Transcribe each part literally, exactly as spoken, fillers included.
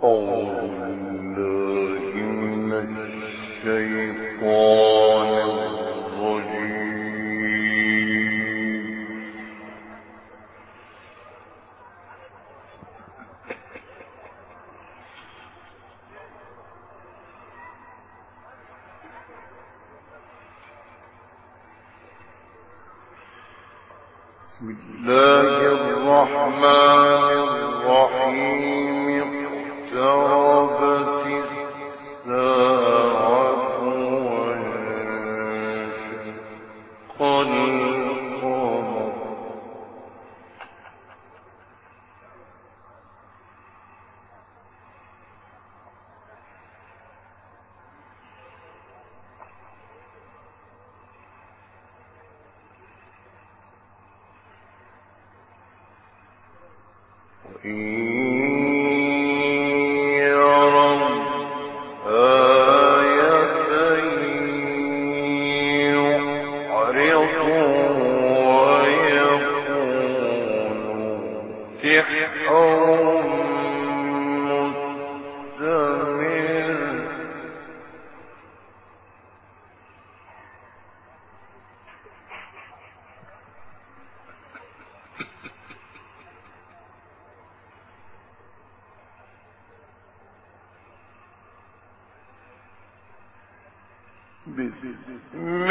بسم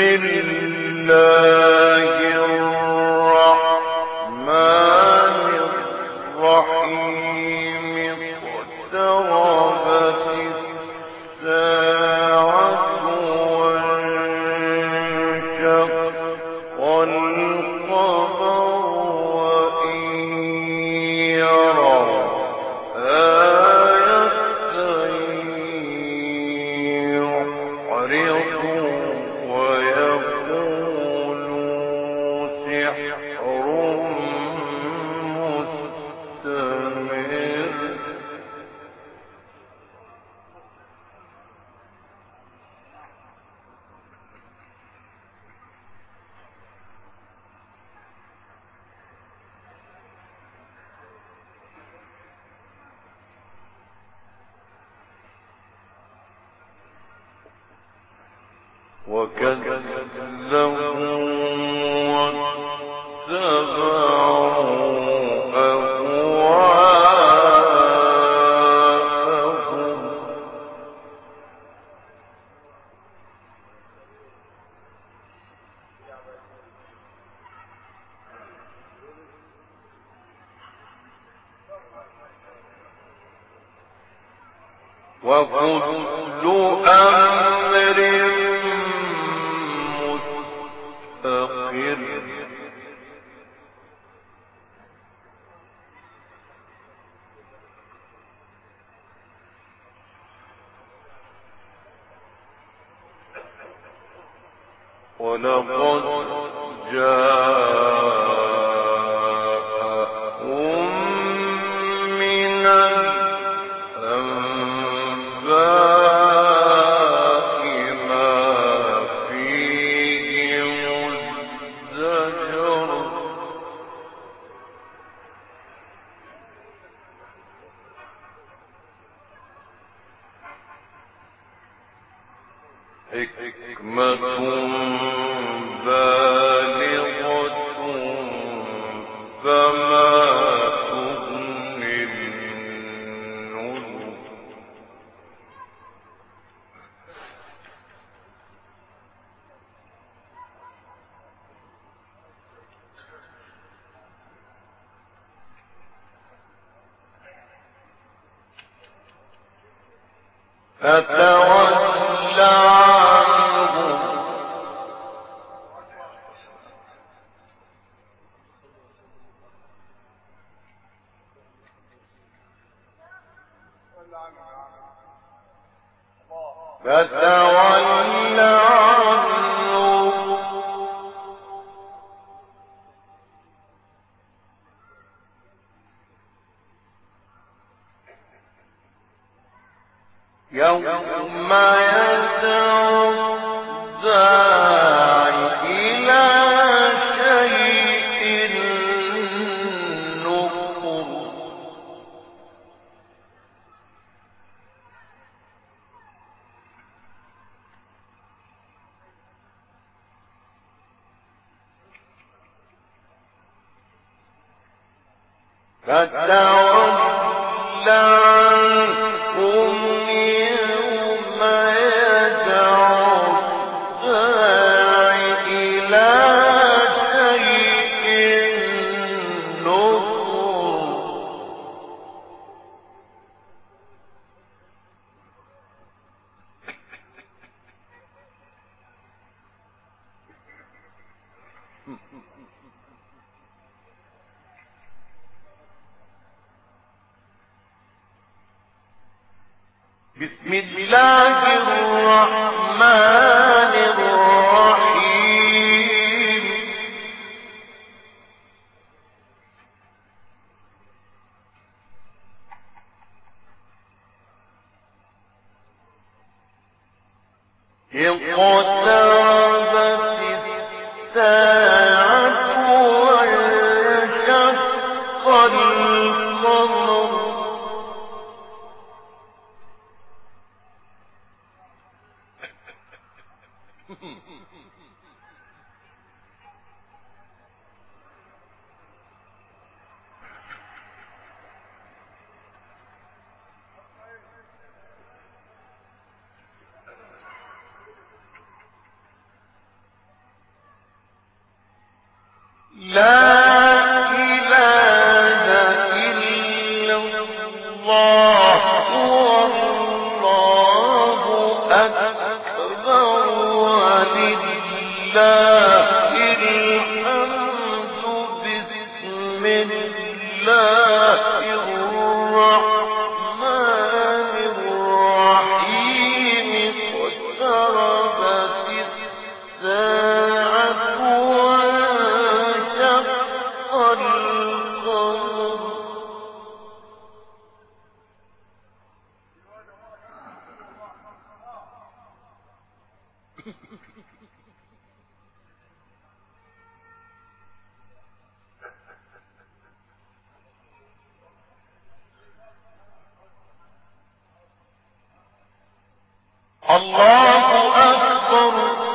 الله الرحمن الرحيم اقتربت الساعة وانشق القمر وإن يروا آية يعرضوا ويقولوا سحر مستمر وكذبوا واتبعوا أهواءهم وكل أمر ولقد جاءهم من الأنباء ما فيه مزدجر حكمة بالغة فما تغني النذر فتول عنهم فتول عنهم يوم يدعو الداعي إلى شيء نكر فتول عنهم يوم يدعو الداع إلى شيء نكر. بسم الله الرحمن الرحيم. اقتربت الساعة وانشق القمر. لا إله إلا الله والله أكبر ولله الحمد. بسم الله الرحمن الرحيم. اقتربت الساعة وانشق القمر. الله أكبر.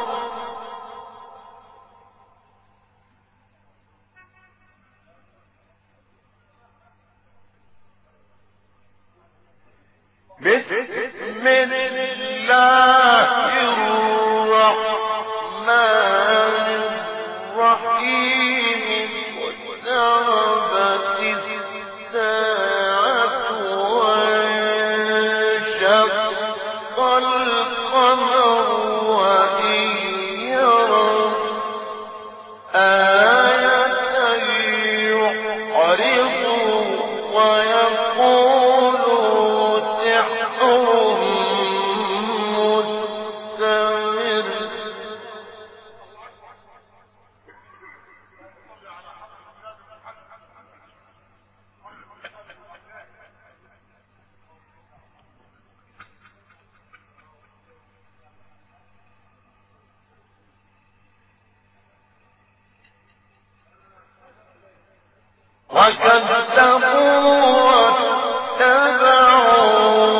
بسم الله الرحمن الرحيم. اقتربت الساعة وانشق القمر وإن يروا آية يعرضوا ويقولوا سحر مستمر. وكذبوا واتبعوا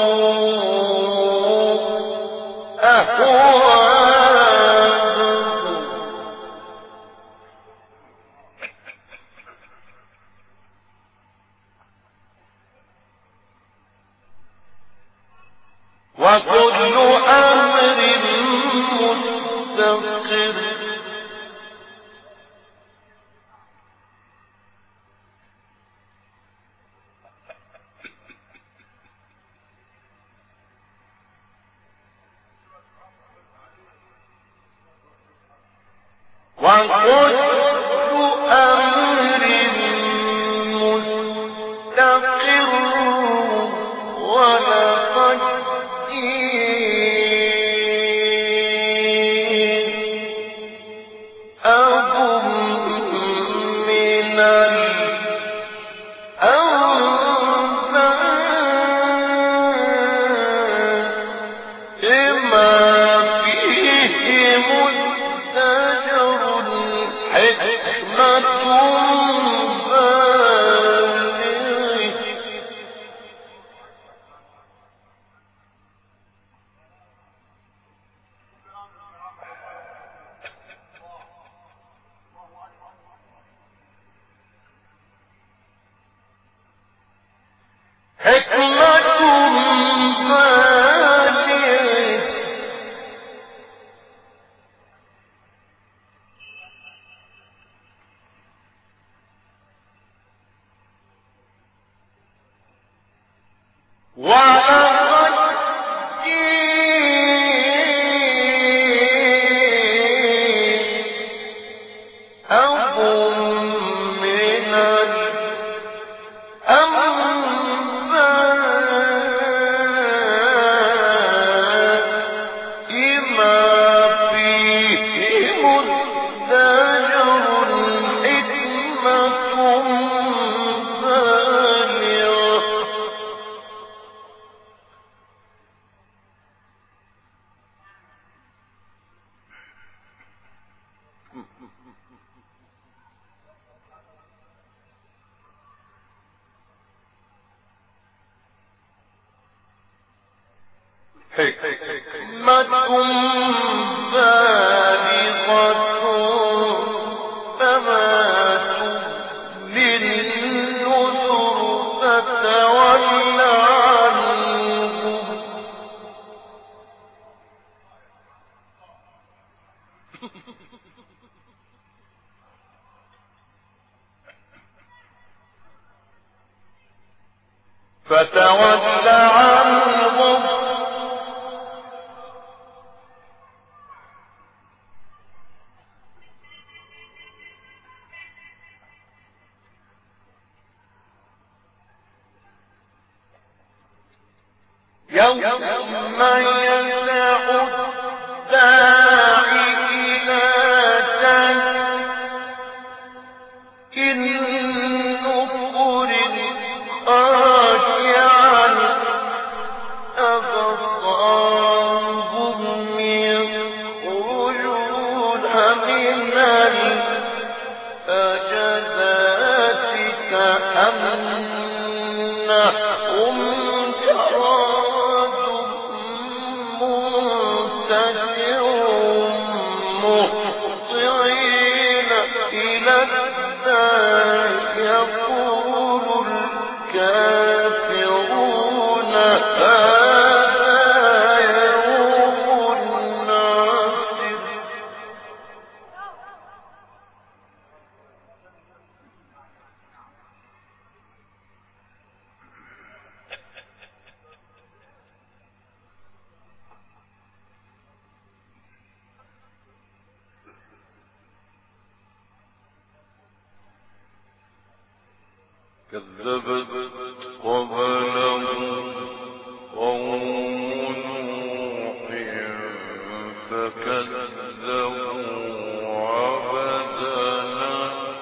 أهواءهم. وكل أمر مستقر. وكل أمر مستقر. ولقد جئناهم من الأنباء ما فيه مزدجر. فتول عنهم يوم يدعو الداعي إلى إن نفر خاشعا أبصارهم يخرجون من الأجداث كأنهم جراد منتشر مهطعين إلى الدار يقول الكافرون هذا يوم عسر. كذبت قبلهم قوم نوح فكذبوا عبدنا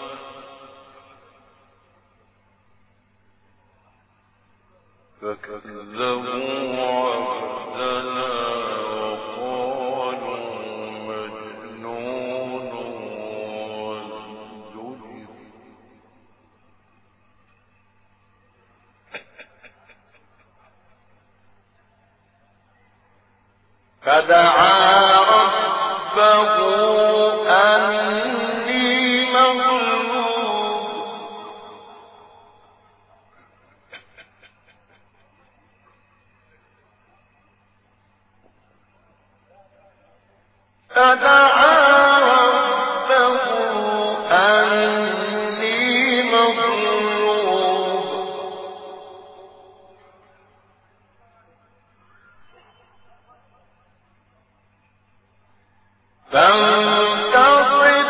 فكذبوا عبدنا وقالوا مجنون وازدجر. فدعا ربه أني مغلوب فدعا ربه أني مغلوب فانتصر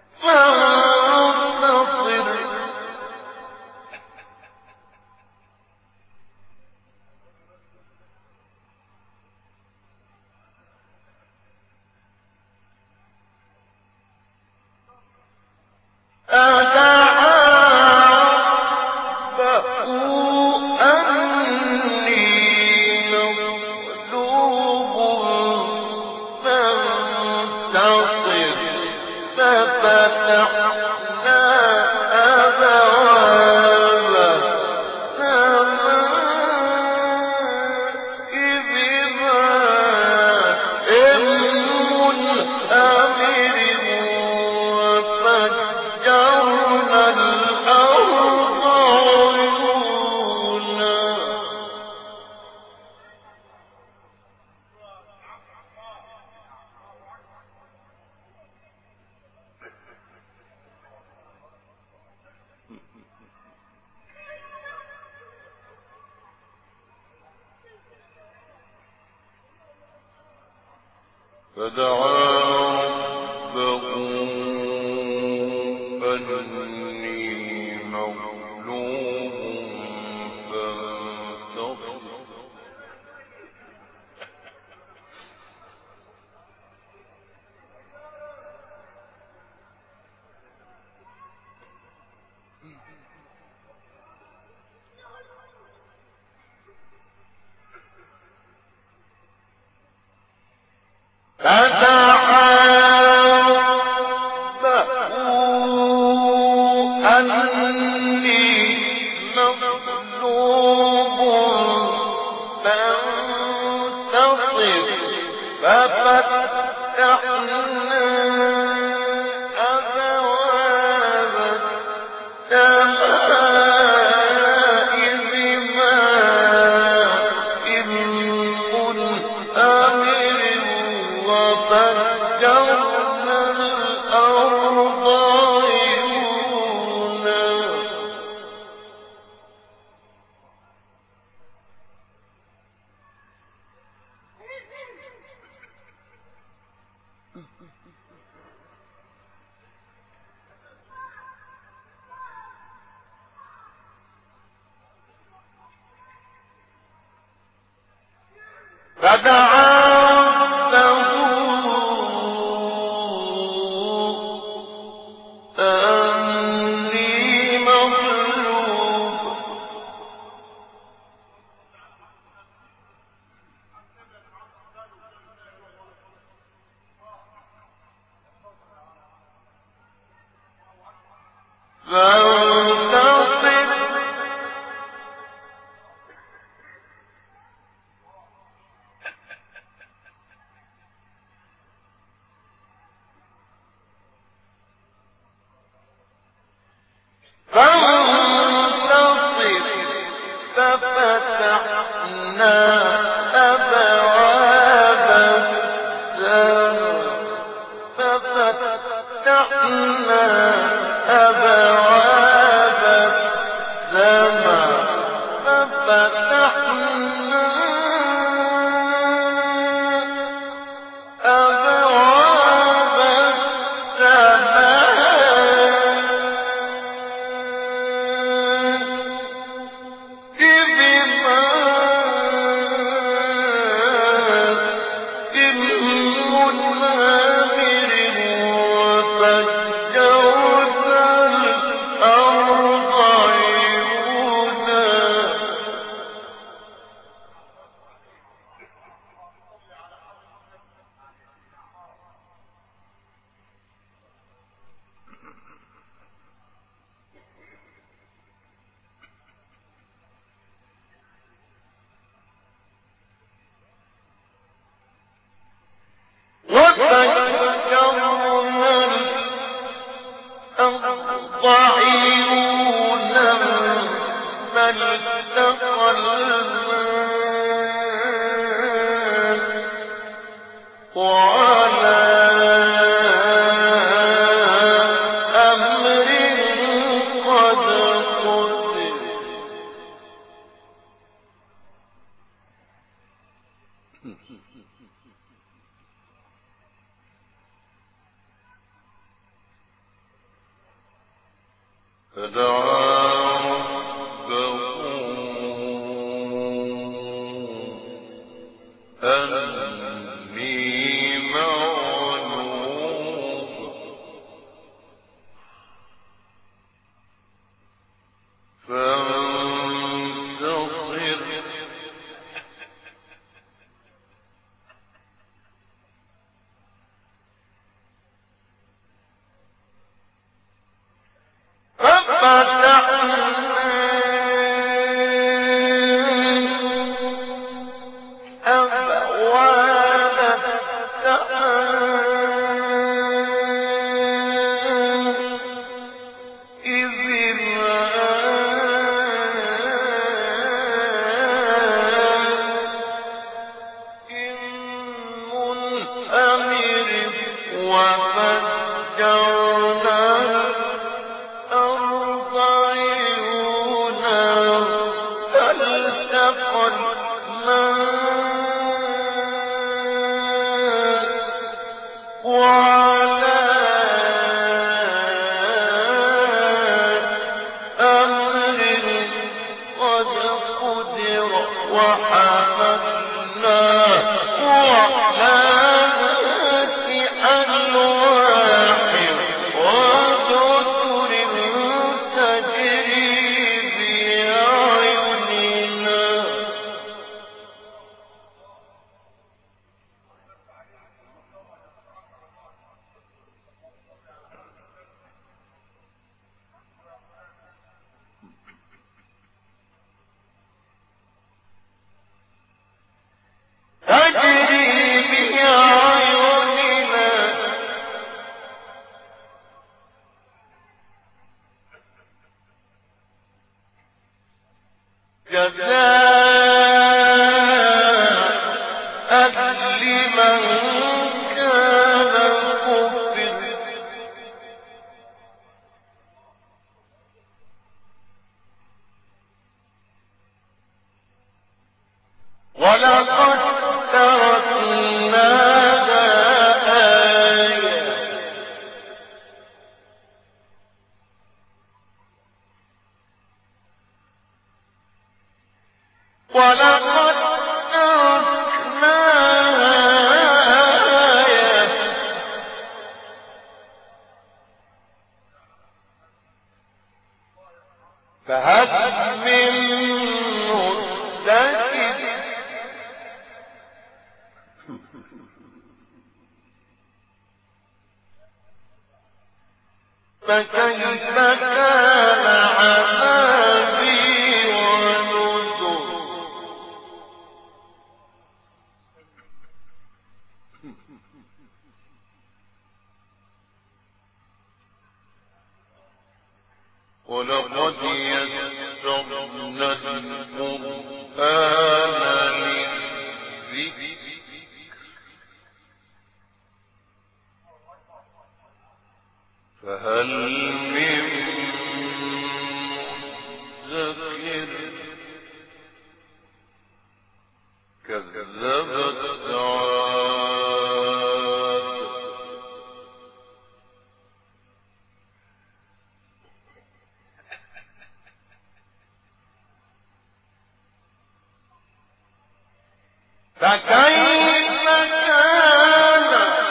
فانتصر إذ فكيف كان عذابي ونذر ولقد يسرنا القرآن للذكر فهل من مدكر كذبت عاد فكيف كان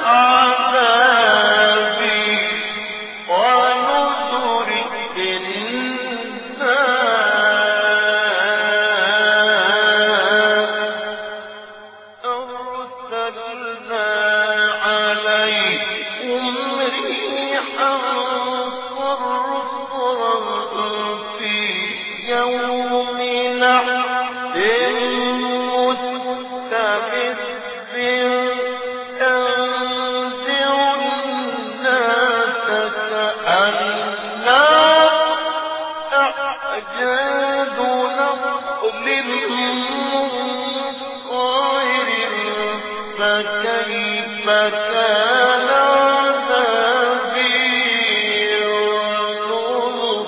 عذابي ونذر إنا أرسلنا عليكم ريحا صرصرا في يوم نحس مستمر تنزع الناس كأنها أعجاز نخل منقعر فكيف كان عذابي ونذر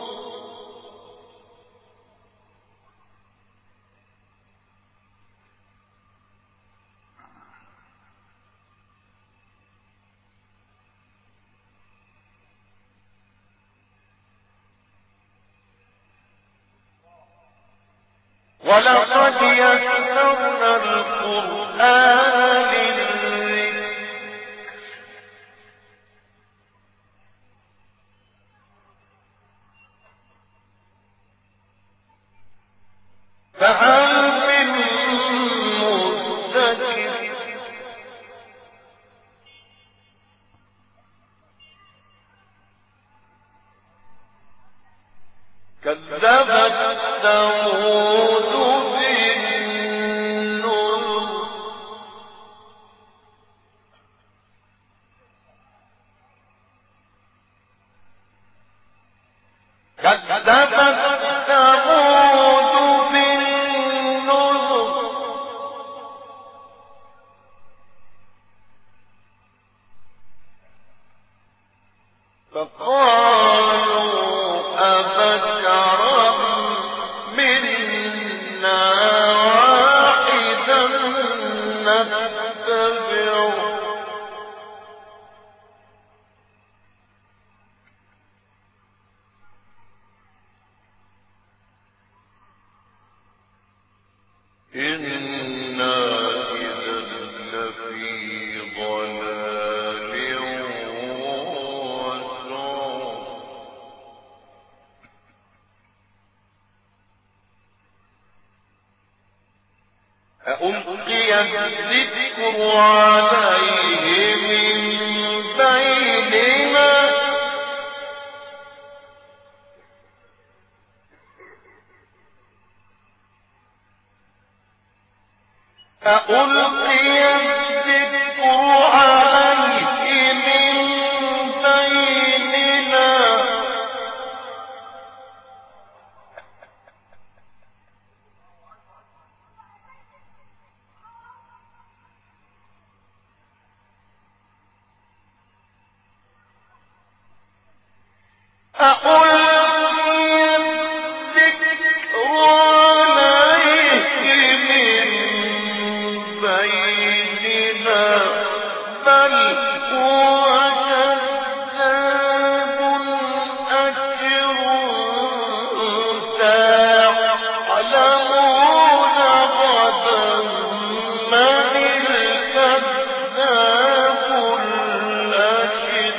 ولقد يسرنا القرآن للذكر فهل من مدكر كذبت ثمود بالنذر كذبت ثمود بالنذر فقالوا أبشرا منا واحدا نتبعه إنا إذا لفي ضلال وسعر ألقي الذكر عليه من بيننا ألقي الذكر عليه من بيننا ألقي الذكر عليه من بيننا بل هو كذاب أشر سيعلمون غدا من الكذاب الأشر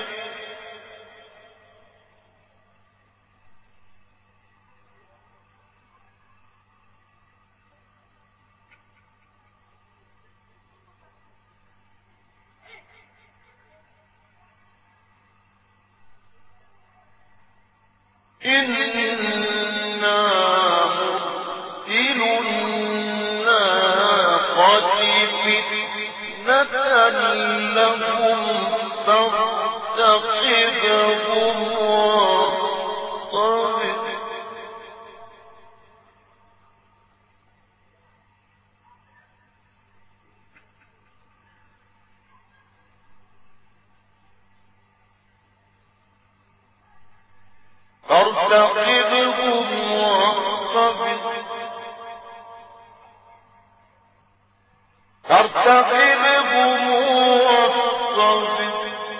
إنا مرسل الناقة فتنة لهم فارتقبهم واصطبر فارتقبهم واصطبر فارتقبهم واصطبر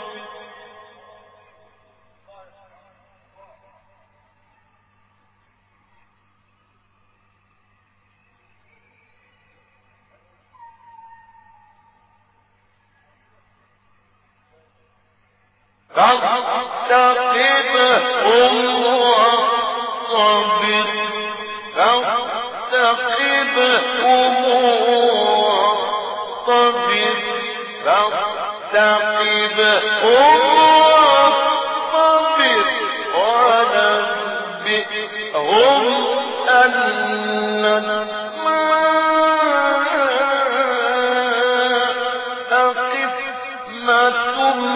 فارتقبهم واصطبر فارتقبهم واصطبر فارتقبهم واصطبر ونبئهم أن الماء قسمة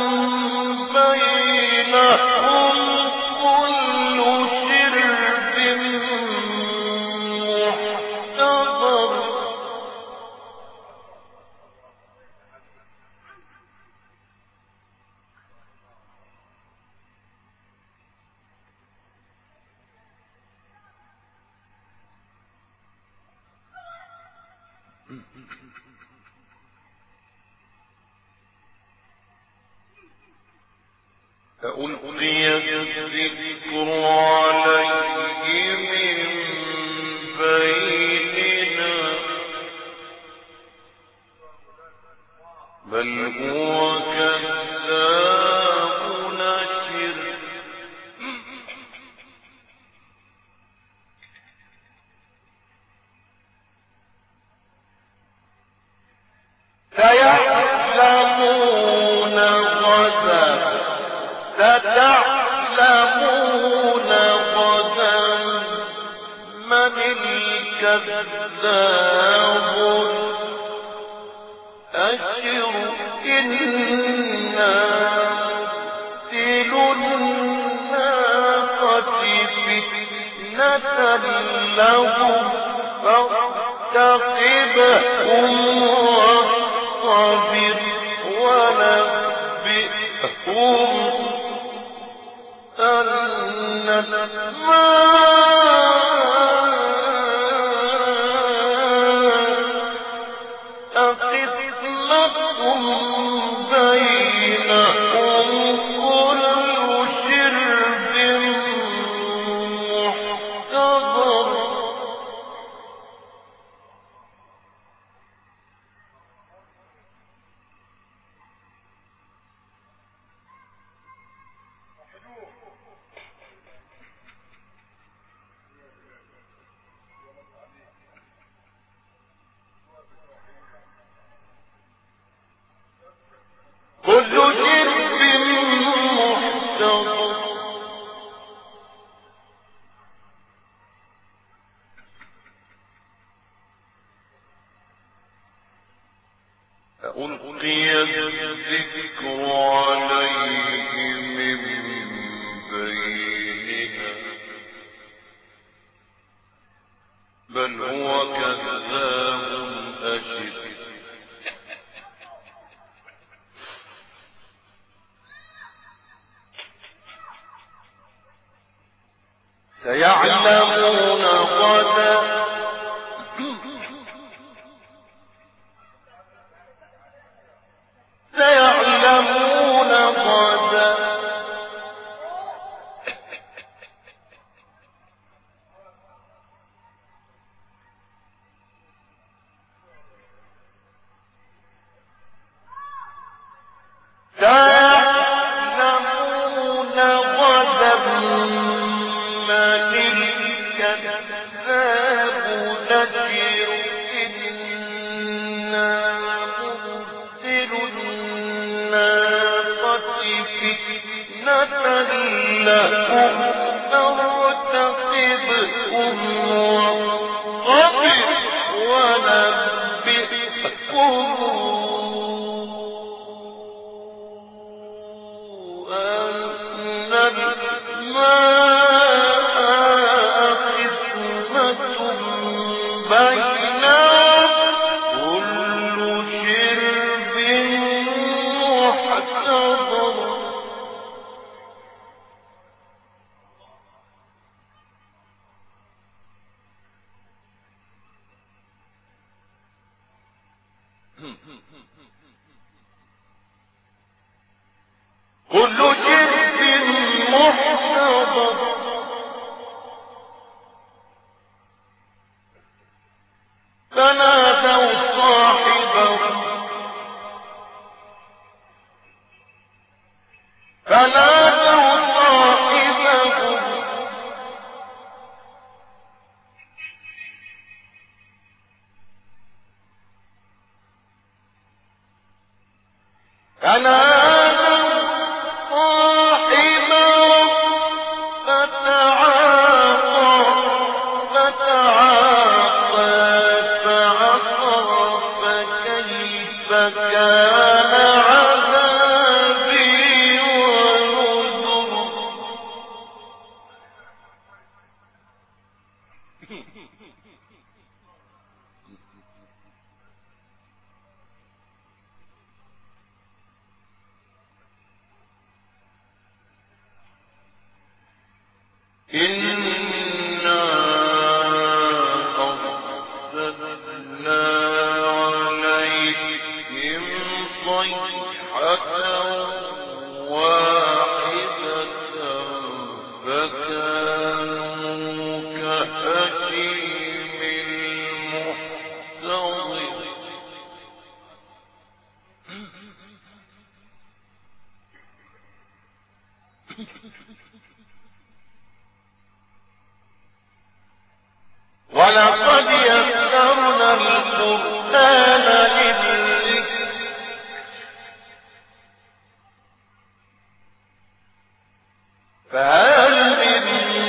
بينهم كل شرب محتضر فألقي الذكر عليه من بيننا بل هو كذاب أشر سيعلمون غدا ستعلمون غدا من الكذاب الأشر إنا مرسل الناقة فتنة لهم فارتقبهم واصطبر ونبئهم أن الماء قسمة بينهم كل شرب محتضر سيعلمون غدا سيعلمون غدا سيعلمون غدا من الكذاب نذير إنا مرسل الناقة فتنة لهم فارتقبهم وارتقب ونبئهم أن الماء قسمة بينهم كل شرب محتضر كل شرب محتضر فنادوا صاحبهم فنادوا صاحبهم فنادوا صاحبهم فتعاطى فتعاطى فعقر فكيف كان عذابي ونذر إنا أرسلنا عليهم صيحة واحدة فكانوا كهشيم المحتضر ولقد يسرنا القرآن للذكر فهل من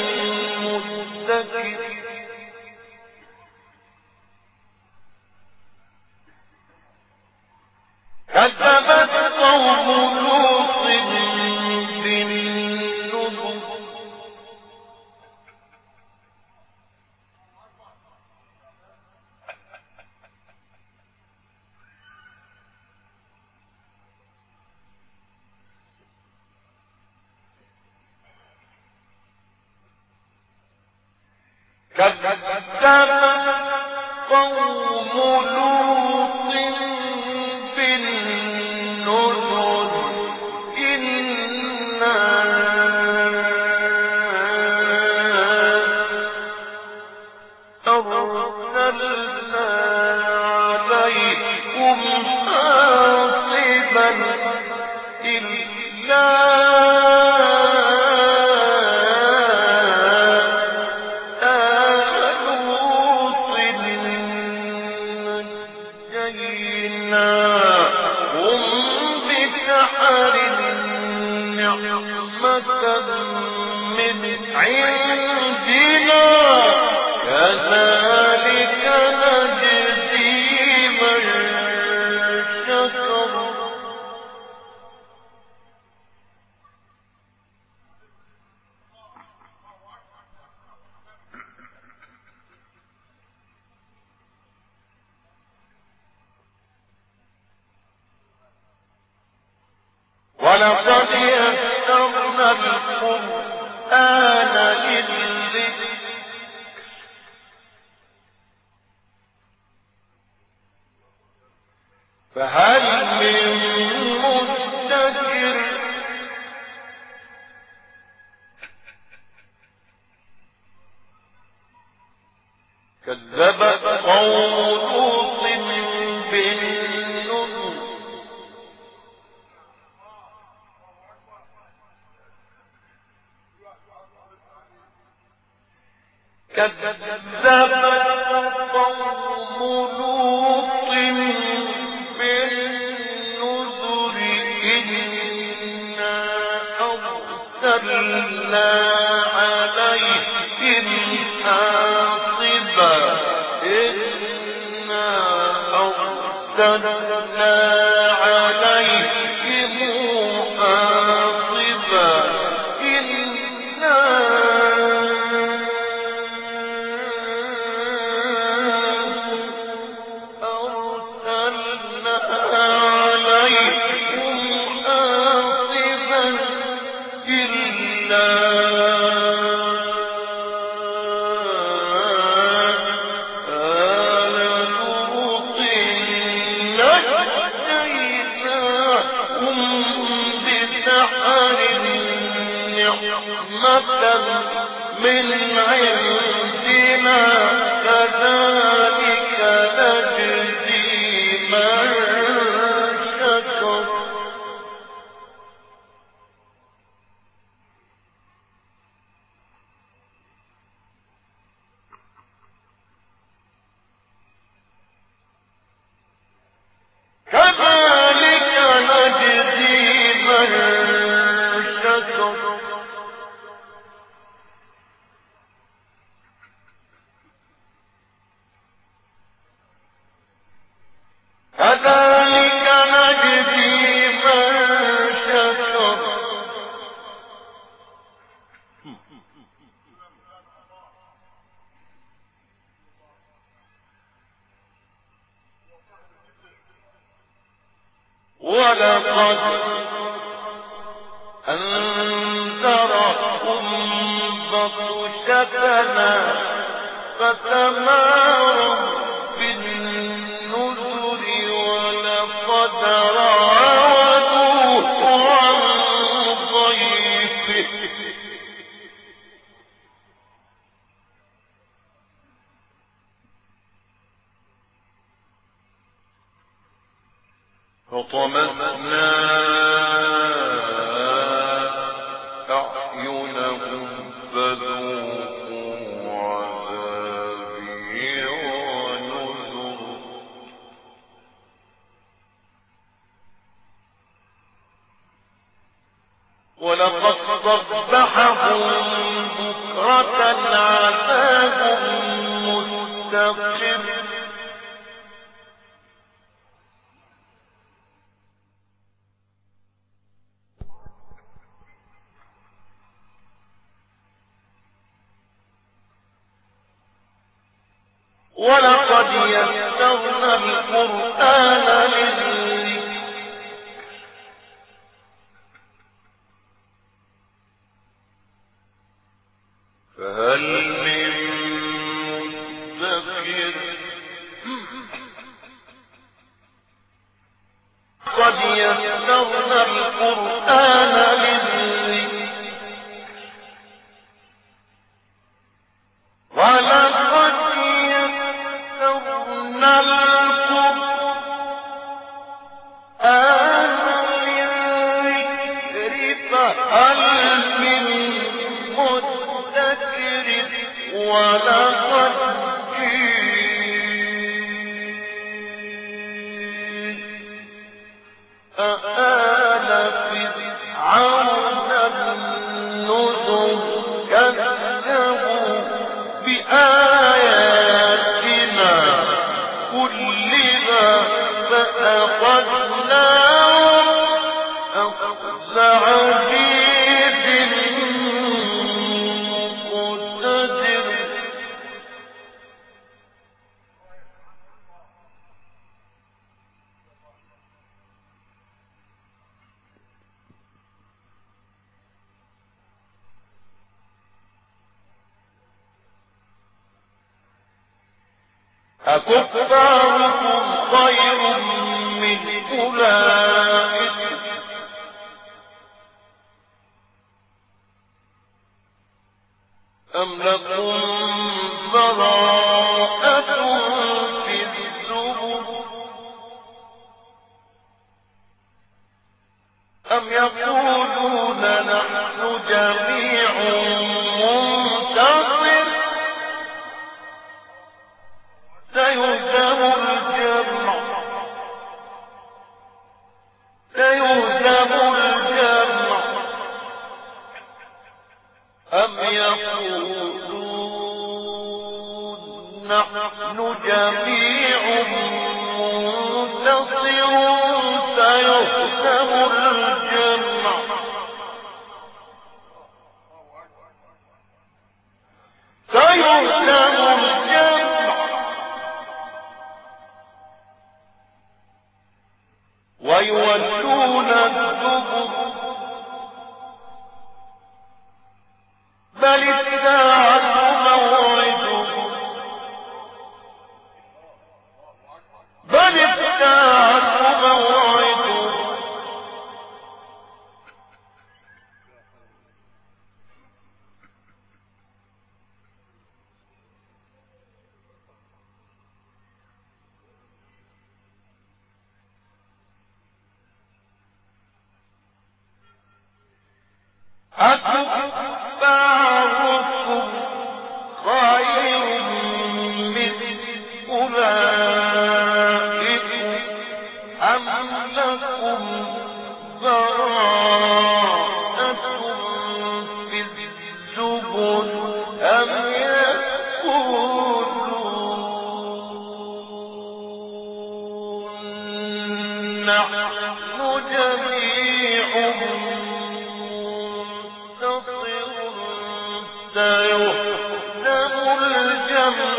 مدكر كذبت قوم لوط بالنذر كذبت قوم لوط بالنذر إنا أرسلنا عليكم حاصبا إلا من عندنا كذلك نجزي من شكر ولقد يسرنا القرآن للذكر كذبت قوم لوط بالنذر كذبت قوم لوط بالنذر إنا أرسلنا عليهم حاصبا إنا أرسلنا عليهم حاصبا إنا أرسلنا عليهم حاصبا إلا من عندنا كذلك نجزي من شكر كذلك نجزي من شكر كذلك نجزي من شكر ولقد أنذرهم بطشتنا فتماروا بالنذر ولقد راودوه عن ضيفه فطمسنا أعينهم فذوقوا عذابي ونذر ولقد صبحهم بكرة عذاب مستقر ولقد يسرنا القرآن للذكر فهل من مدكر قد يسرنا القرآن للذكر ولقد يسرنا القرآن للذكر فهل من مدكر ولقد آل فرعون النذر كذبوا بآياتنا كلها فأخذناهم أخذ عزيز مقتدر أكفاركم خير من أولئك أم لكم براءة أم يقولون نحن جميع منتصر سيهزم الجمع سيهزم الجمع ويولون الدبر بل الساعة موعدهم بل الساعة موعدهم أكفاركم خير من أولئكم أم لكم براءة في الزبر أم يقولون نحن جميع سيهزم الجمع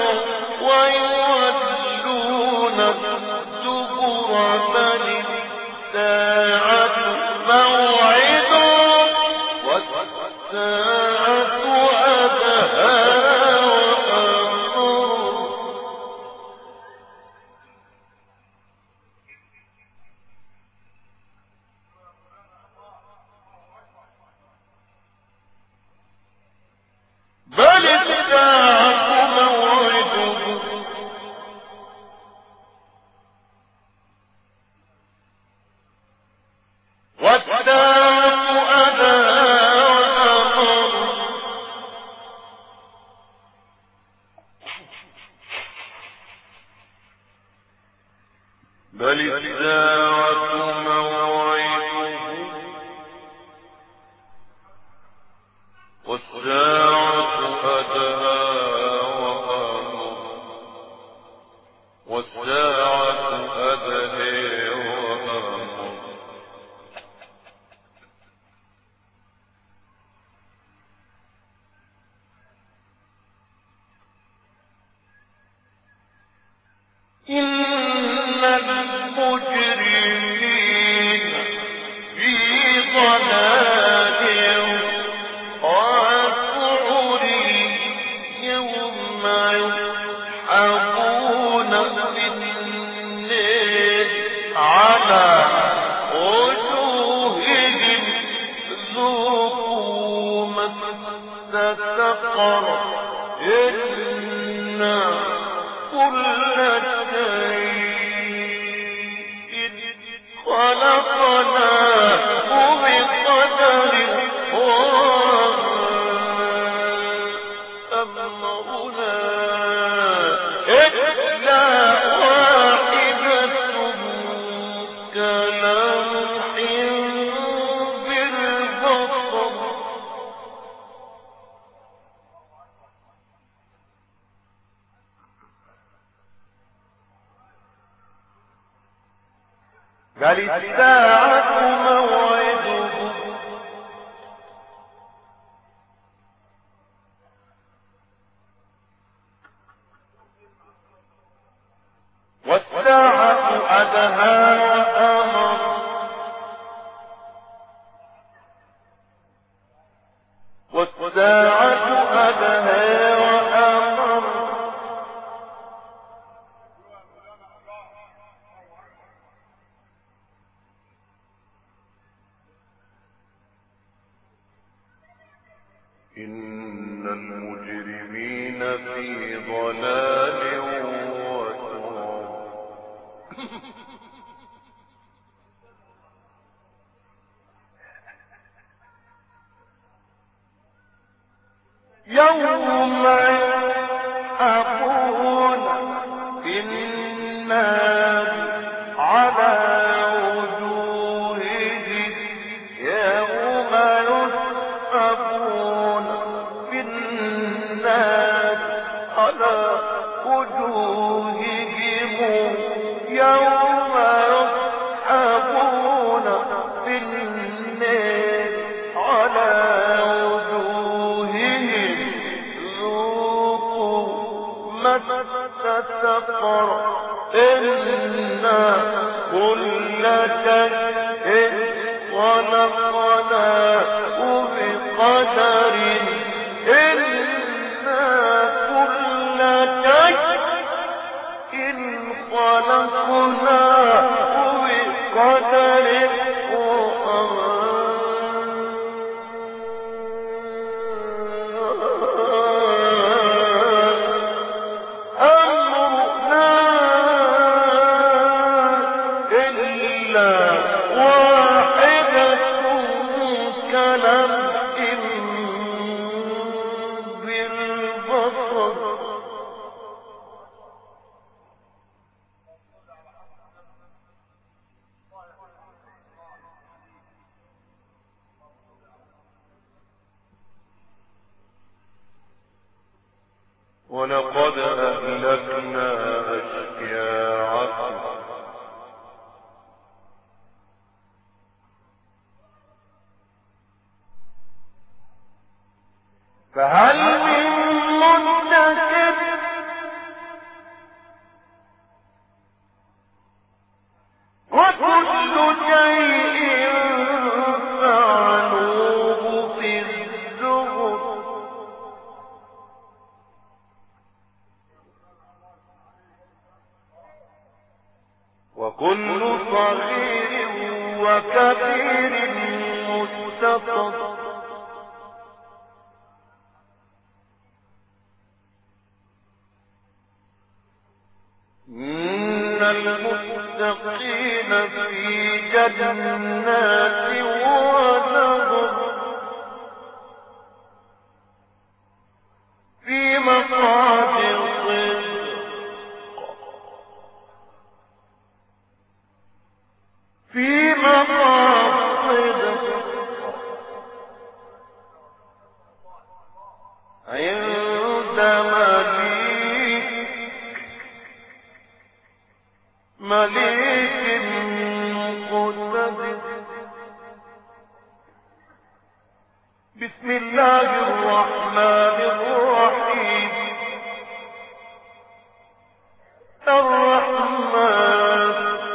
ويولون الدبر بل الساعة موعدهم والساعة أدهى وأمر بل الساعة موعدهم والساعة أدهى وأمر بل الساعة موعدهم والساعة أدهى وأمر والساعة أدهى وأمر إن المجرمين في ضلال وسعر يوم يسحبون في النار على وجوههم ذوقوا مس سقر إنا كل شيء خلقناه بقدر أمرنا إلا واحدة كلمح بالبصر بل الساعة موعدهم والساعة أدهى وأمر والساعة أدهى وأمر إن المجرمين في ضلال وسعر يوم يسحبون في النار على وجوههم يوم يسحبون على وجوههم يوم يسحبون في النار على وجوههم ذوقوا مس سقر إنا كل شيء خلقناه بقدر إنا كل شيء خلقناه بقدر ولقد أهلكنا أشياعكم فهل من مدكر وكل شيء فعلوه في الزبر وكل صغير وكبير مستقر إن المتقين في جنات ونهر في مقعد صدق في مقعد صدق عند مليك مليك مقتدر بسم الله الرحمن الرحيم الرحمن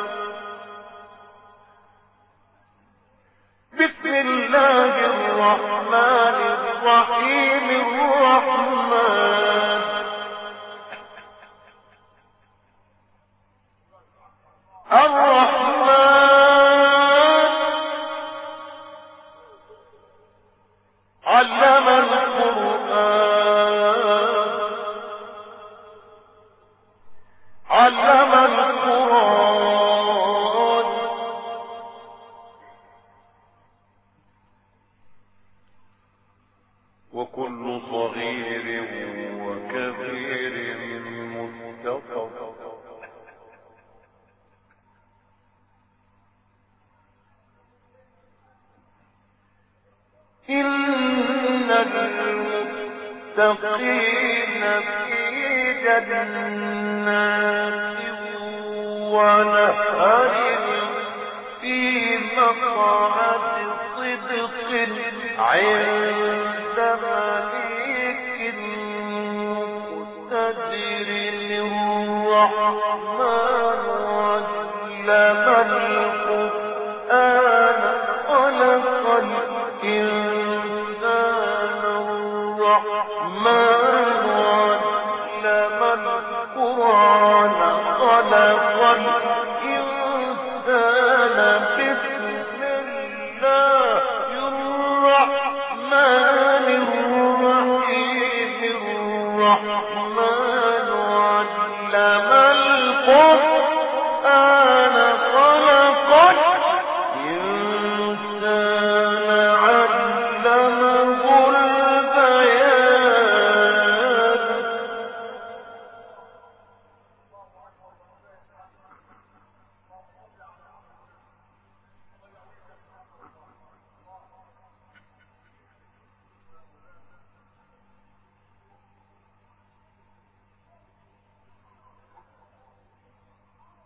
بسم الله الرحمن الرحيم الرحمن الرحمن علم القرآن علم القرآن وكل صغير وكبير مستقر إن المتقين في جنات ونهر في مقعد صدق عند مليك مقتدر الرحمن علم القرآن خلق الإنسان الرحمن علم القرآن خلق الإنسان بسم الله الرحمن الرحيم الرحمن علم القرآن خلق الإنسان علمه البيان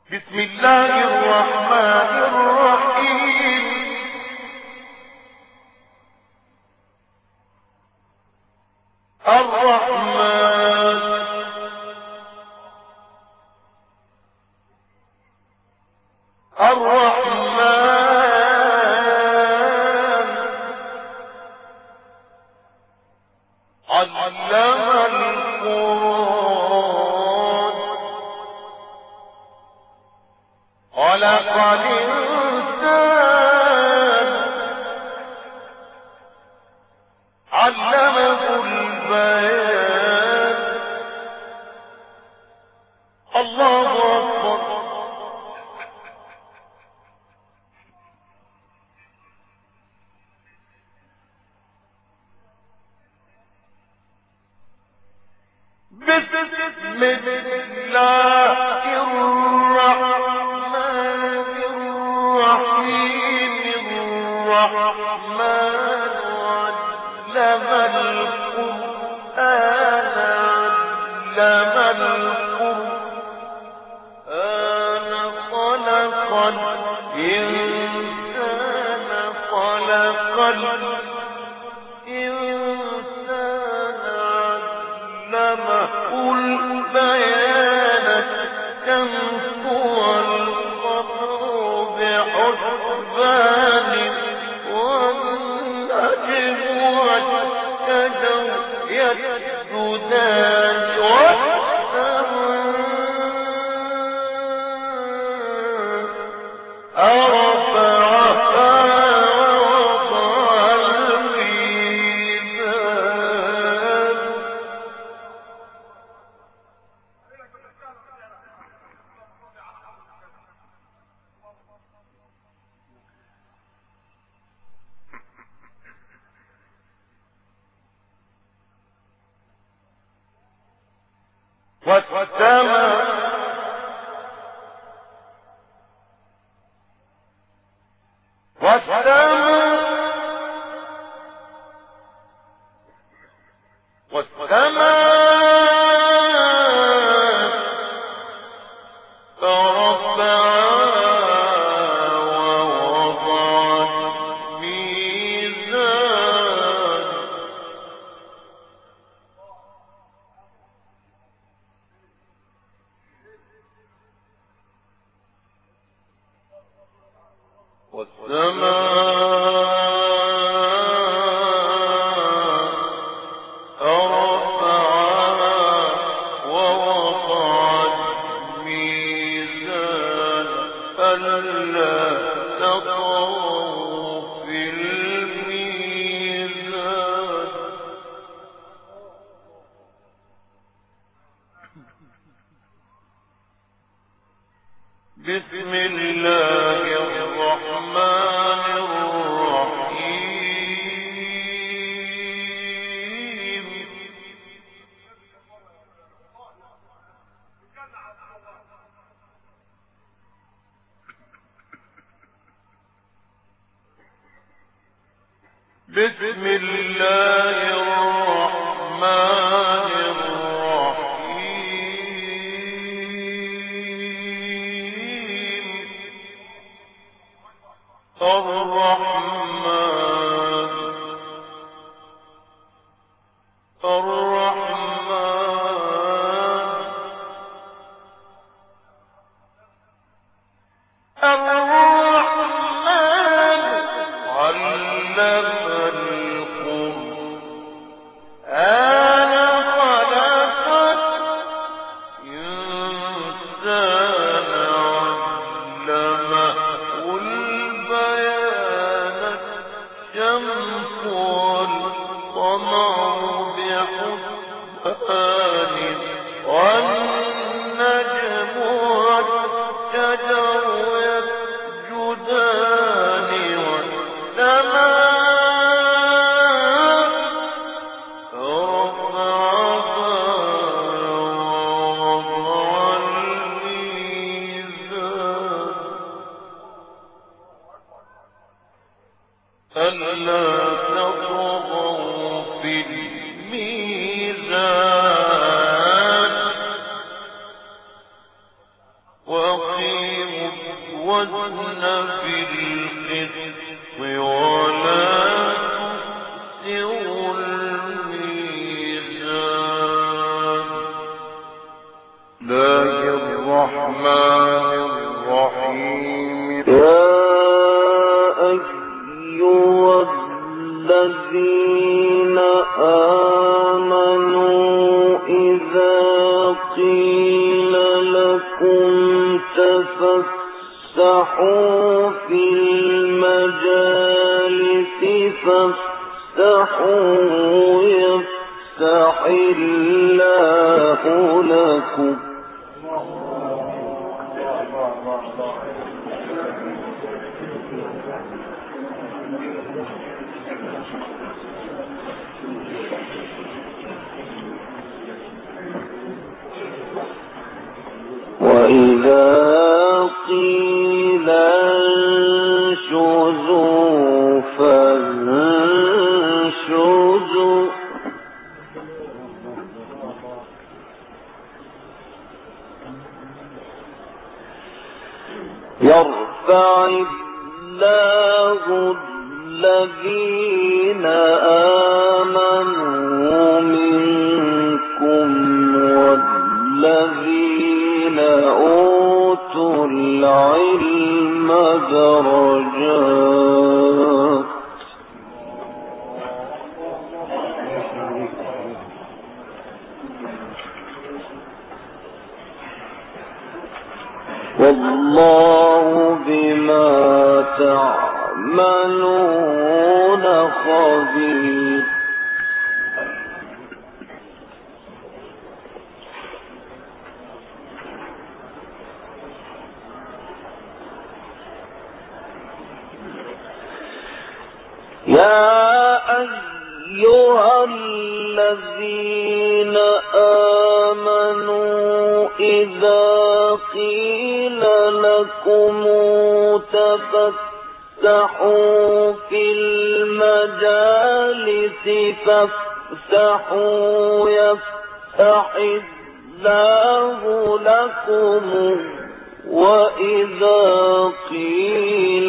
بسم الله الرحمن الرحيم الرحمن الرحمن علم القرآن خلق الإنسان علمه البيان الله أكبر بسم الله الرحمن الرحيم الرحمن علم القرآن علم القرآن خلق الإنسان خلق الإنسان علمه البيان الشمس والقمر بحسبان والنجم والشجر يسجدان والسماء رفعها ووضع الميزان والسماء والسماء والسماء فرفعها ووضع الميزان والسماء رفعها ووضع الميزان ألا تطغوا في الميزان بسم الله الرحمن الرحيم بسم الله الرحمن الرحيم الرحمن الرحمن الرحمن علم القرآن خلق الإنسان علمه البيان الشمس والقمر بحسبان والنجم والشجر يسجدان والسماء رفعها ووضع الميزان ألا تطغوا في الميزان تفسحوا في المجالس فافسحوا يفسح الله لكم. وإذا قيل انشزوا فانشزوا يرفع الله الذين آمنوا منكم والذين أوتوا العلم درجات. والله بما تعملون خبير. يا أيها الذين آمنوا إذا قيل لكم تفسحوا في المجالس فافسحوا يفسح الله لكم. وإذا قيل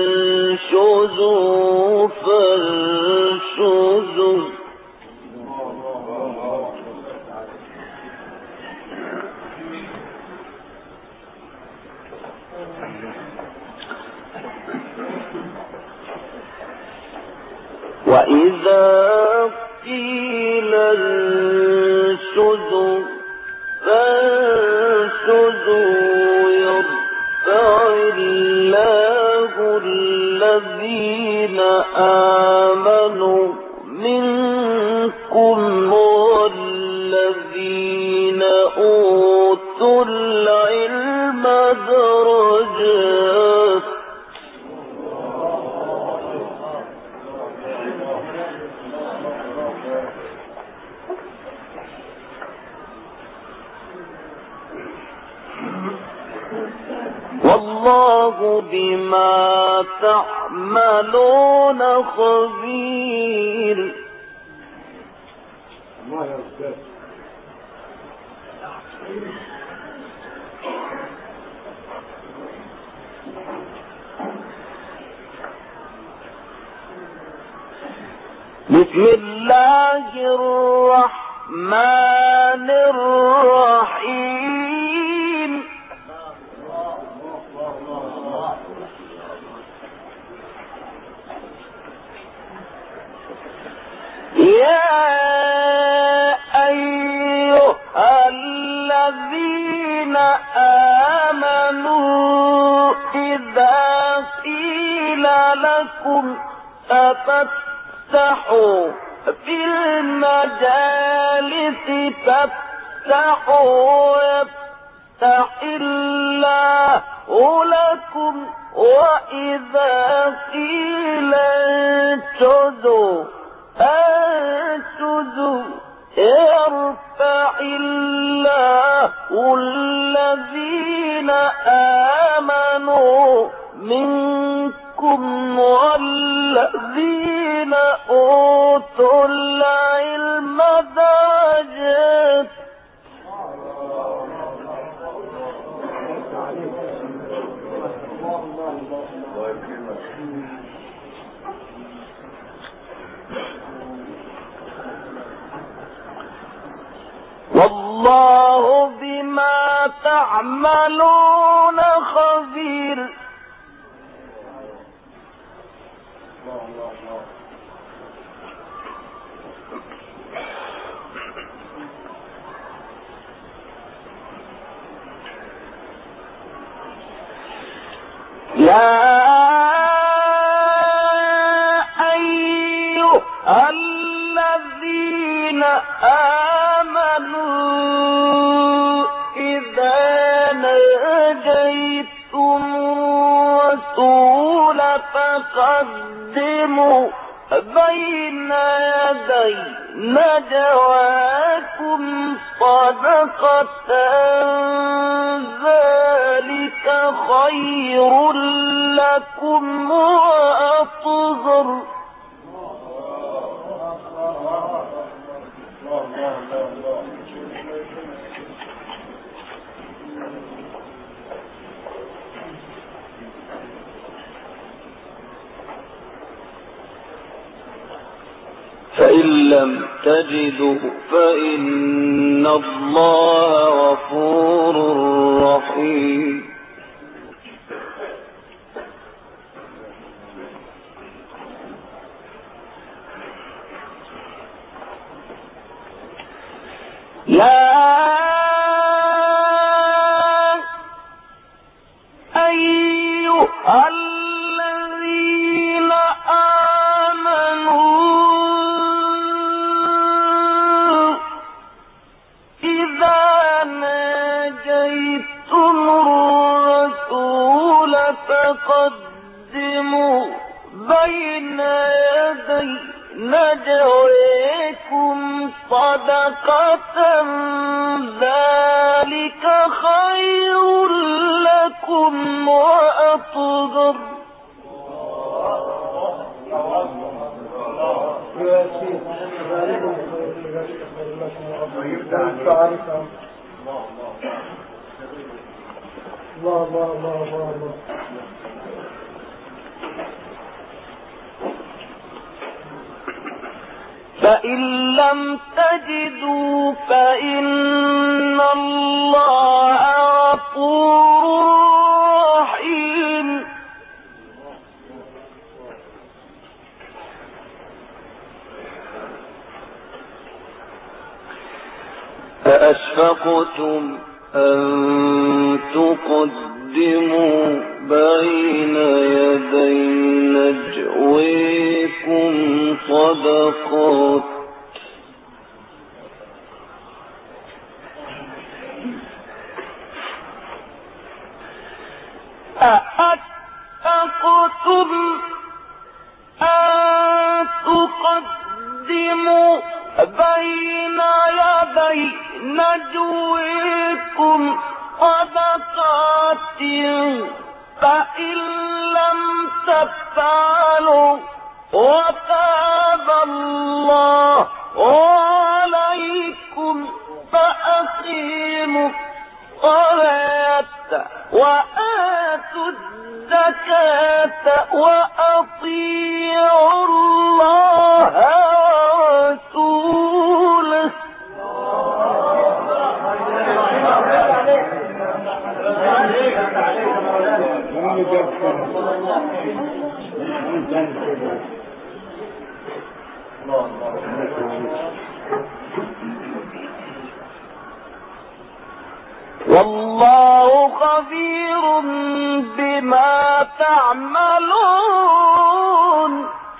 انشزوا فانشزوا وإذا قيل انشزوا فانشزوا يرفع الله الذين آمنوا منكم والذين أوتوا العلم درجات. والله بما تعملون خبير. بسم الله الرحمن الرحيم. يا أيها الذين آمنوا إذا قيل لكم تفسحوا في المجالس فافسحوا يفسح الله لكم. وإذا قيل انشزوا انشزوا يرفع الله الذين آمنوا منكم والذين أوتوا العلم درجات. والله بما تعملون خبير. يا أيها الذين آمنوا إذا ناجيتم الرسول فقدموا بين يدي نجواكم صدقة ذلك خير لكم وأطهر. فإن لم تجدوا فإن الله غفور رحيم. يا أيها الذين آمنوا إذا ناجيتم الرسول فقدموا بين يدي نجويكم صدقة ذلك خير لكم وأطهر. الله الله الله الله. فإن لم تجدوا فإن الله غفور رحيم. أأشفقتم أن تقدموا بين يدي نجويكم صدقات أأشفقتم أن تقدموا بين يدي نجويكم صدقات فإن لم تفعلوا وتاب الله عليكم فأقيموا الصلاة وآتوا الزكاة وأطيعوا الله ورسوله. والله خبير بما تعملون.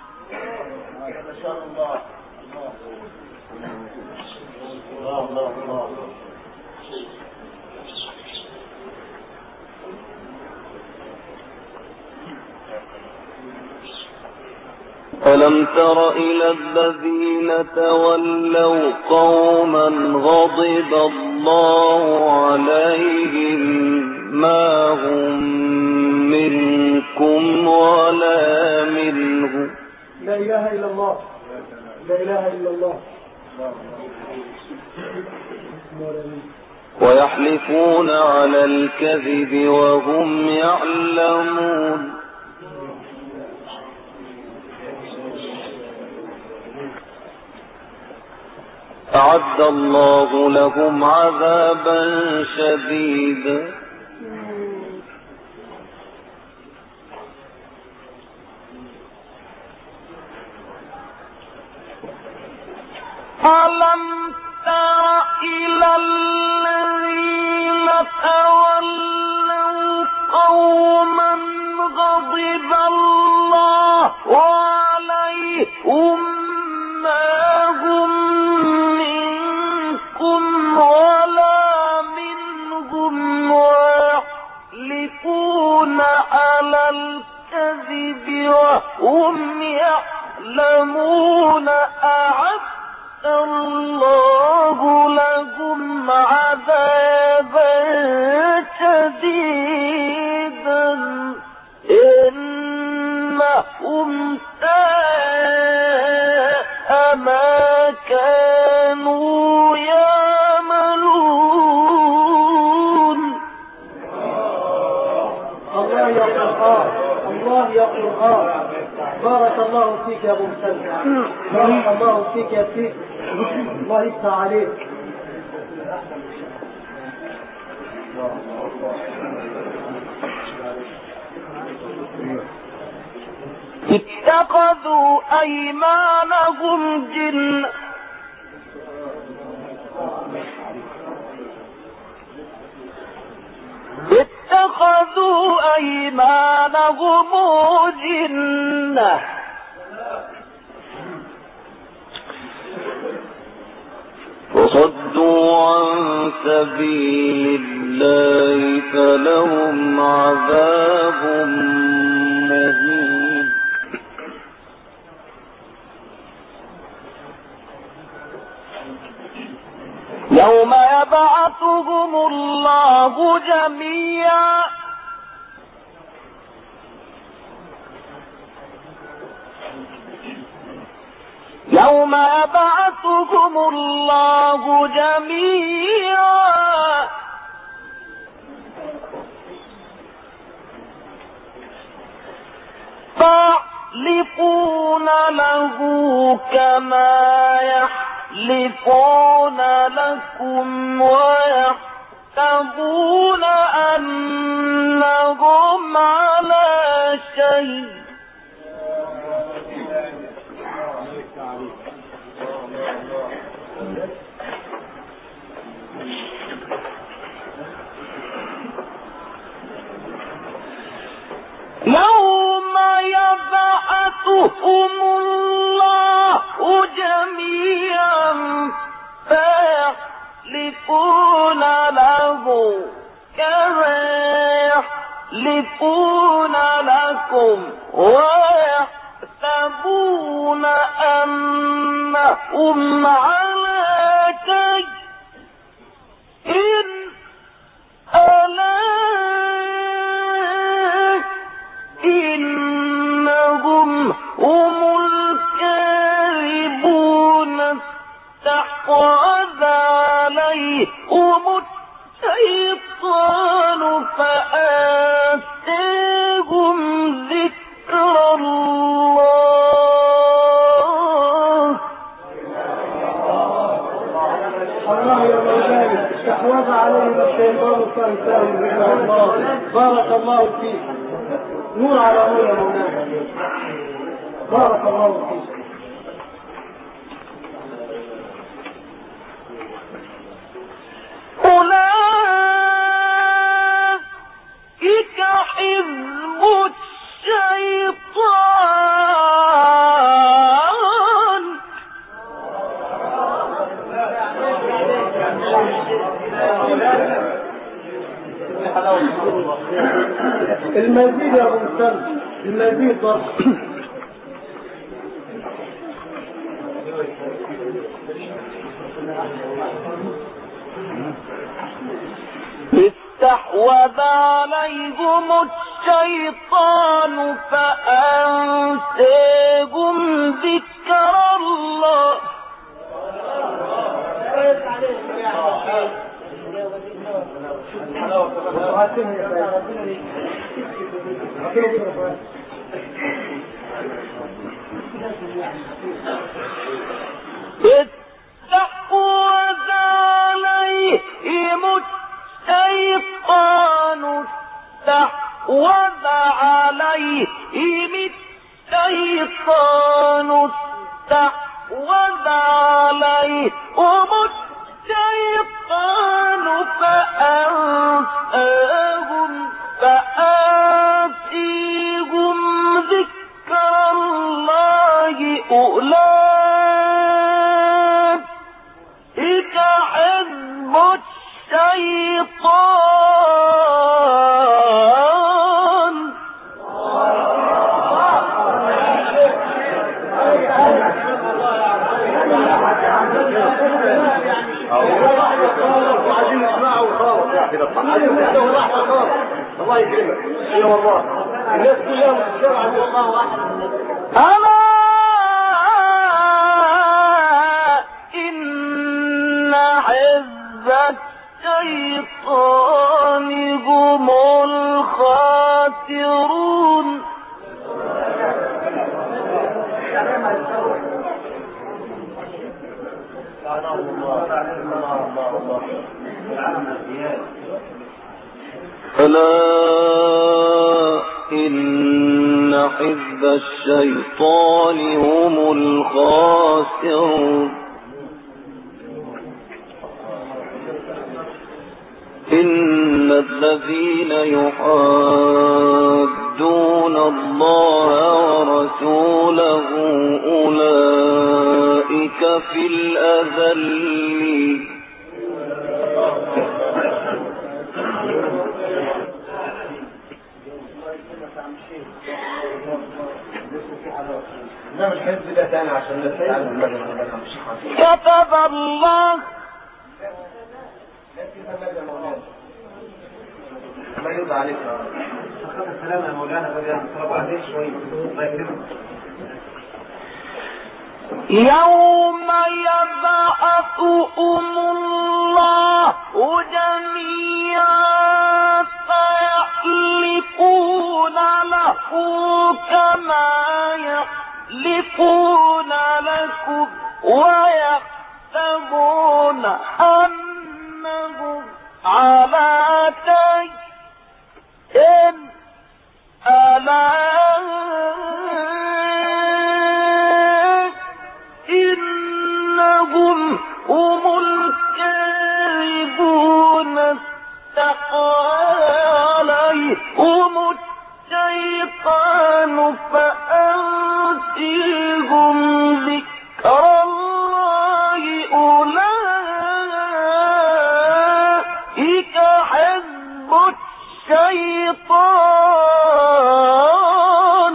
ألم تر إلى الذين تولوا قوما غضب الله عليهم ما هم منكم ولا منهم. لا إله إلا الله لا إله إلا الله. ويحلفون على الكذب وهم يعلمون. أعد الله لهم عذابا شديدا. ألم تر إلى الذين تولوا قوما يضرب الله عليهم ما هم منكم ولا منهم ويحلفون على الكذب وهم يعلمون أعد الله لهم عذابا شديدا إنهم ساء ما كانوا يعملون. الله يا قرآن، الله يا قرآن. بارك الله فيك يا ابو مسلم، بارك الله فيك يا سيدي، الله يفتح عليك. اتخذوا أيمانهم جنة اتخذوا أيمانهم جنة وصدوا عن سبيل الله فلهم عذاب مهين. يوم يبعثهم الله جميعا يوم يبعثهم الله جميعا فيحلفون له كما يحلفون لكم ويحسبون أنهم على شيء يوم يبعثهم الله جميعا فيحلفون له كما يحلفون لكم ويحسبون أنهم على شيء ألا إنهم هم الكاذبون استحوذ عليهم الشيطان فآتاهم ذكر الله. الله يا مولانا، استحوذ عليهم الشيطان فآتاهم ذكر الله. بارك الله فيك، نور على نور يا مولانا، بارك الله فيك. أولئك حزب الشيطان. المزيد يا ابو مسلم، المزيد برضه. استحوذ عليهم الشيطان فأنساهم ذكر الله. استحوذ عليهم الشيطان استحوذ عليهم الشيطان استحوذ عليهم الشيطان فأنساهم فآتيهم كده صح. الله يكرمك. يا والله الناس كلها متشابهه عند الله واحد. ألا إن حزب الشيطان هم الخاسرون. ألا إن حزب الشيطان هم الخاسرون. إن الذين يحادون الله ورسوله أولئك في الأذلين. كتب الله الله يرضى عليك. السلام يا مولانا بقى نصرف عليه شويه. الله يكرمك. يوم يبعثهم الله جميعا فيحلفون له كما يحلفون لكم ويحسبون أنهم على شيء. ألا إنهم هم الكاذبون استحوذ عليهم الشيطان فأنسيهم ذكر الله أولئك حزب الشيطان.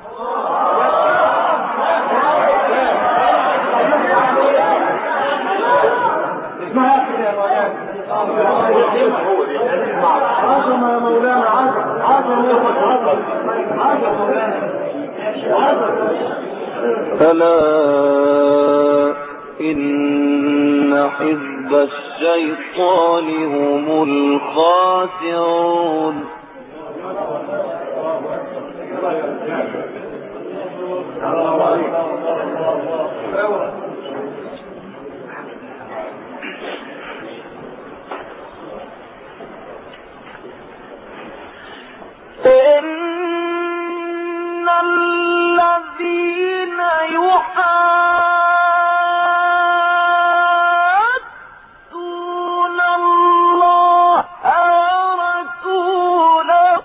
عظم يا مولانا عظم عظم عظم مولانا عظم. ألا إن حزب الشيطان هم الخاسرون. إن الذين يحادون الله ورسوله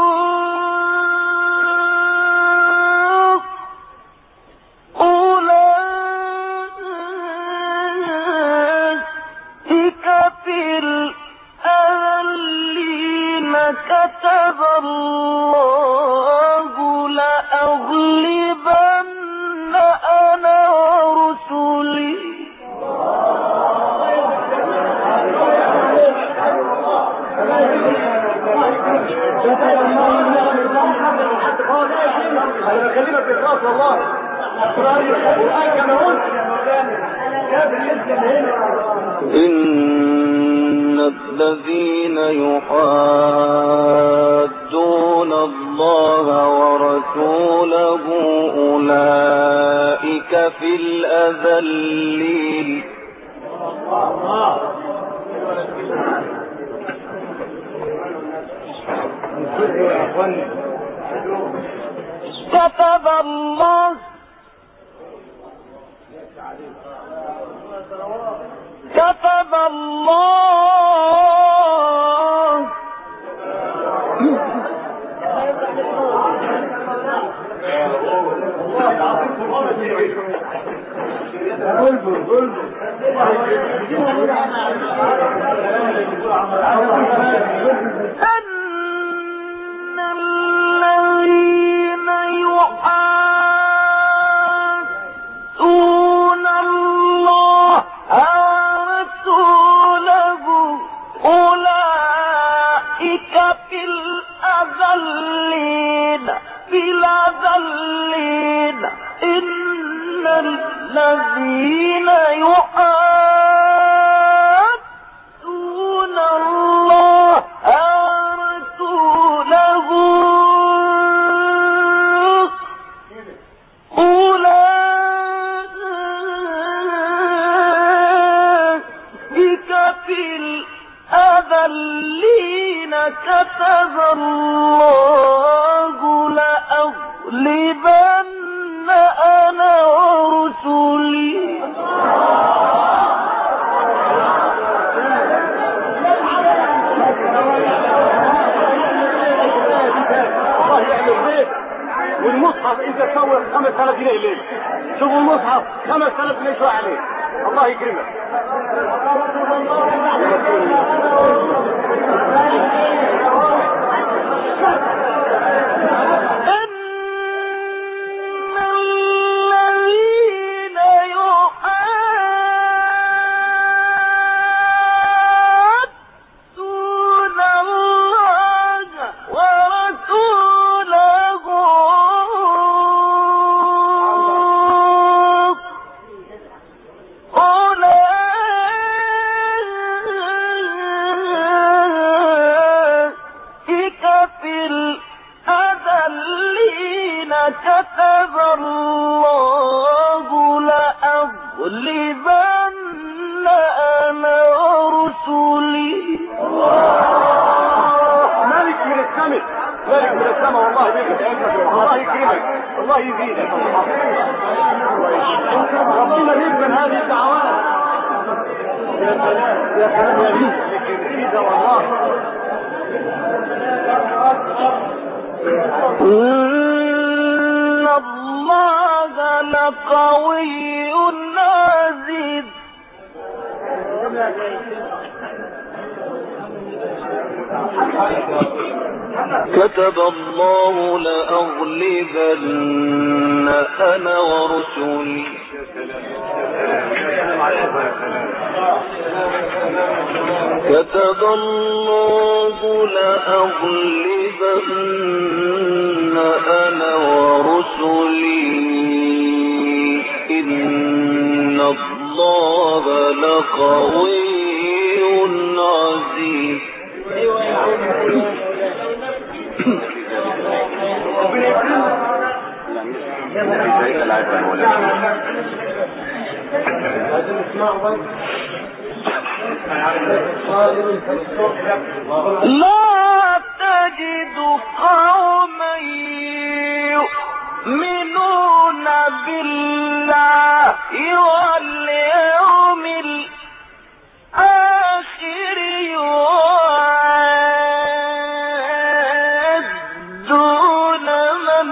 أولئك في الأذلين. كتب الله لأغلبن أنا ورسلي. إن الذين يحادون الله ورسوله أولئك في الأذلين. كتب الله كتب الله أن الذين يحادون الله ورسوله أولئك الضالين إن الذين يحادون الله ورسوله أولئك في الأذلين كتب الله لأغلبن أنا ورسلي. الله يعمل بيت والمصحف انت تسوي خمس آلاف جنيه ليه؟ شوفوا المصحف خمس آلاف جنيه شو عليه. الله يكرمك. كتب الله لأغلبن أنا ورسلي. مالك من السماء، مالك من السماء. والله بيك الله يكرمك، الله يزيدك. ربنا يقبل هذه الدعوات. يا سلام يا سلام يا بيك جديدة والله. إن الله لقوي عزيز. كتب الله لأغلبن أنا ورسلي. كتب الله لأغلبن أنا ورسلي إن الله لقوي عزيز. لا تجد قوما يؤمنون بالله واليوم الآخر يوادون من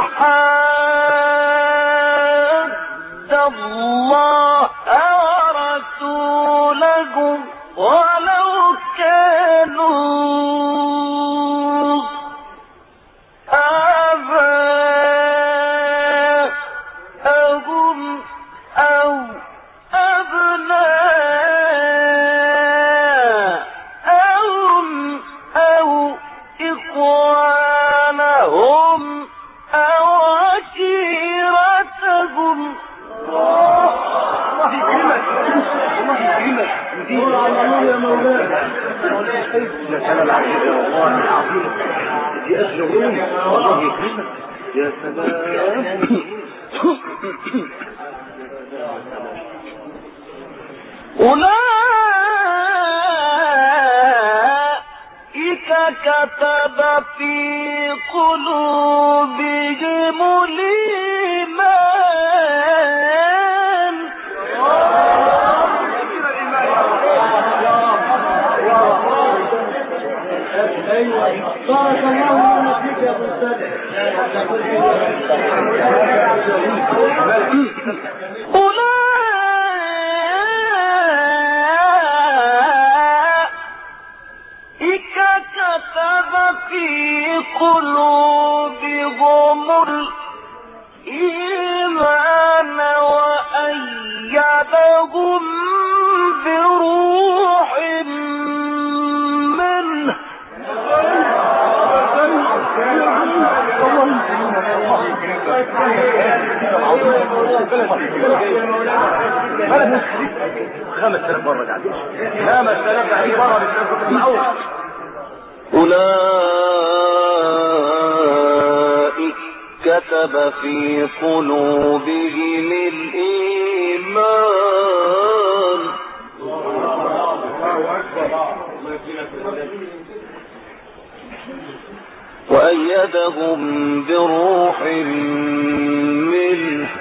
حاد الله ورسوله ولو كانوا آباءهم أو أبناءهم أو إخوانهم أو عشيرتهم. الله يكرمك، الله يكرمك. قول على الله يا مولانا. يا سلام عليك والله العظيم. دي أجرهم الله يكرمك. يا سلام. أولئك كتب في قلوبهم الإيمان. ايوه بارك الله فيك يا ابو السادة. أولئك كتب في قلوبهم الإيمان وأيدهم بروح منه. الله يكرمك. خمس آلاف مرة قاعدين خمس آلاف قاعدين مرة بالناس المعروف. أولئك كتب في قلوبهم الإيمان وأيدهم بروح منه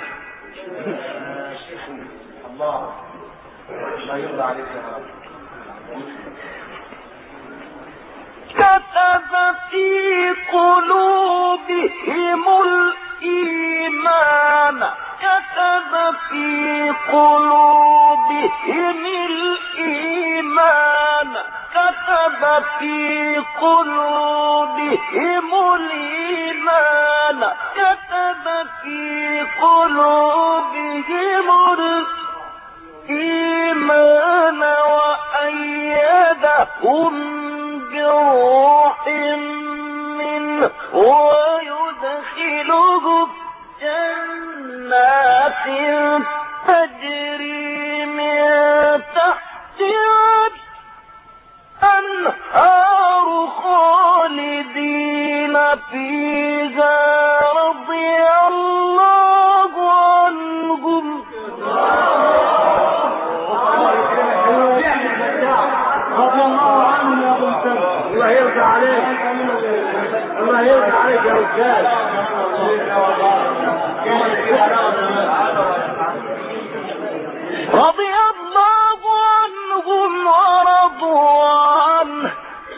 الله ما يرضى عليك يا رب. كتب في قلوبهم الإيمان كتب في قلوبهم الإيمان كتب في قلوبهم الإيمان كتب في قلوبهم الإيمان وأيدهم بروح منه ويدخلهم جنات تجري من تحتها الأنهار خالدين فيها رضي الله عنهم. رضي الله عنهم يا ابو السلام. الله يرضى عليك الله يرضى عليك يا رجال. رضي الله عنهم ورضوا عنه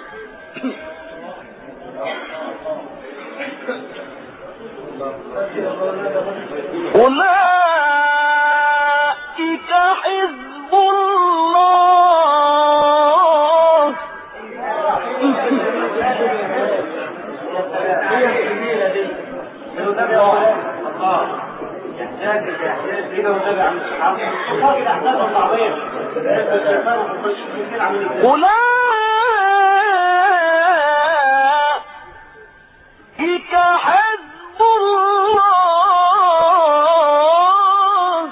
أولئك حزب الله. أولئك حزب الله.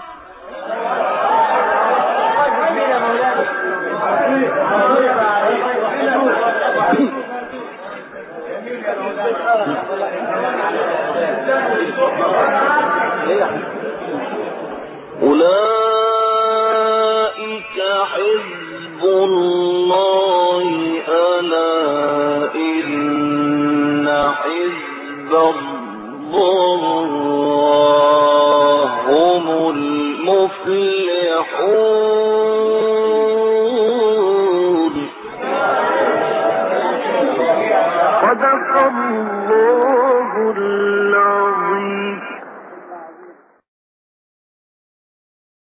أولئك حزب الله ألا إن حزب الله هم المفلحون.